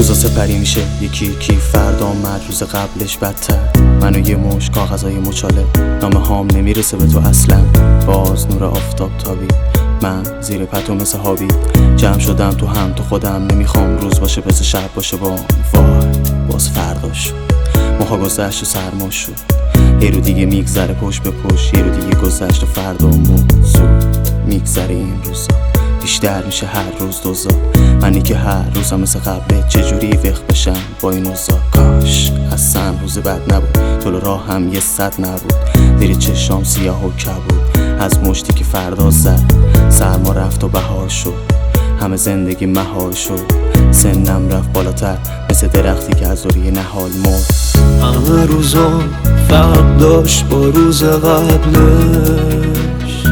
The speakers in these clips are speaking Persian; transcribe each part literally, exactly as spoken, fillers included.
روزا سپری میشه یکی یکی، فردا آمد روز قبلش بدتر. منو یه مش کاغذای مچاله، نامه هام نمیرسه به تو اصلا. باز نور آفتاب تابی، من زیر پتو مثل هابی جمع شدم تو هم تو خودم. نمیخوام روز باشه بس شب باشه با وای باز فردا شد. ماها گذشت و سرما شد، یه رو دیگه میگذره پشت به پشت، یه رو دیگه گذشت و فردا موضوع میگذره. این روزا بیشتر میشه هر روز دوزا، منی که هر روزم مثل قبله چجوری وقت بشم با این اوضاع. کاش اصلا روز بد نبود، طول راه هم یه صد نبود، زیر چشام سیاه و کبود از مشتی که فردا زد. سرما رفت و بهار شد، همه زندگی مهار شد، سنم رفت بالاتر مثل درختی که از دوری نهال مرد. همه روزا فرق داشت با روز قبلش،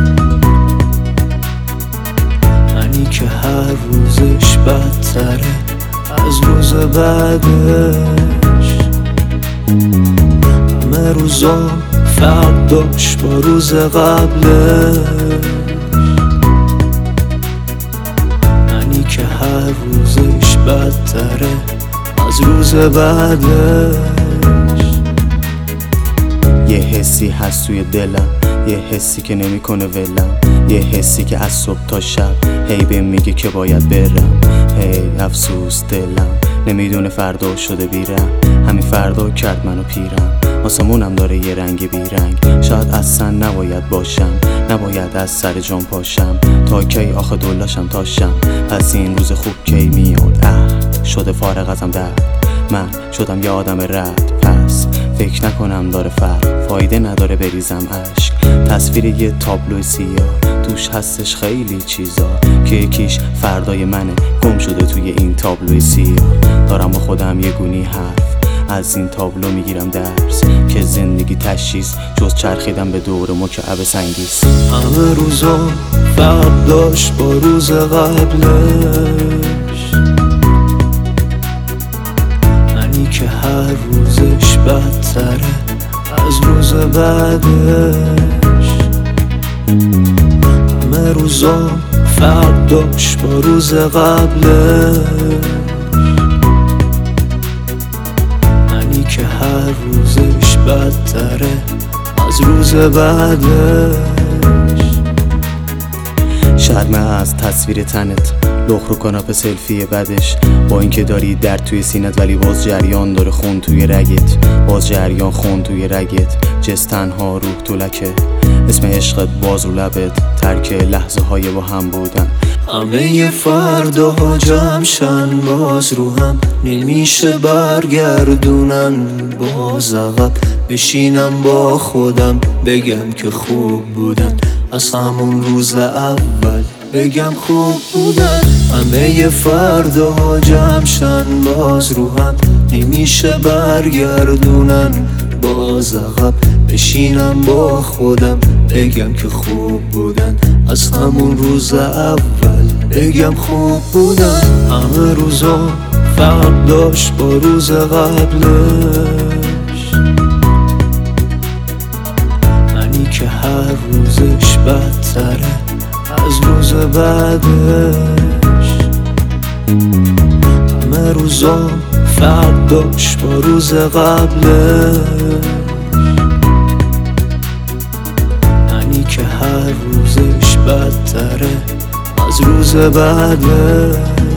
منی که هر روزش بدتره از روز بعدش. همه روزا فرق داشت با روز قبلش، منی که هر روزش بدتره از روز بعدش. یه حسی هست توی دلم، یه حسی که نمیکنه ولم، یه حسی که از صبح تا شب هی بهم میگه که باید برم. هی افسوس دلم نمیدونه فردا شده بیرم، همین فردا کرد منو پیرم. آسمونم داره یه رنگ بیرنگ، شاید اصلا نباید باشم، نباید از سر جان پاشم. تا کی آخه دلاشم تاشم، پس این روز خوب کی میاد؟ اه شده فارغ ازم درد، من شدم یه آدم رد. پس فکر نکنم داره فرق، فایده نداره بریزم عشق. تصویر یه تابلو سیاه، توش هستش خیلی چیزا که یکیش فردای منه گم شده توی این تابلو سیاه. دارم با خودم یه گونی حرف، از این تابلو میگیرم درس که زندگی تشخیص جز چرخیدم به دور مکعب سنگیست. همه روزا فرق داشت با روز قبلش، منی که هر روزش بدتره از روز بعدش. همه روزا فرق داشت با روز قبلش، منی که هر روزش بدتره از روز بعدش. شرمه از تصویر تنت، لخ رو کاناپه سلفی بدش، با اینکه داری درد توی سینت ولی باز جریان داره خون توی رگت، باز جریان خون توی رگت. جز تنها روح تو لکه، اسم عشقت باز رو لبت، ترک لحظه های با هم بودن. همه ی فرداها جمعشن باز رو هم نمیشه برگردونن. باز عقب بشینم با خودم بگم که خوب بودن، از همون روز اول بگم خوب بودن. همه ی فرداها جمعشن باز رو هم نمیشه برگردونن. باز عقب بشینم با خودم بگم که خوب بودن، از همون روز اول بگم خوب بودن. همه روزا فرق داشت با روز قبلش، منی که هر روزش بدتره از روز بعدش. همه روزا فرق داشت با روز قبلش، منی که هر روزش بدتره از روز بعدش.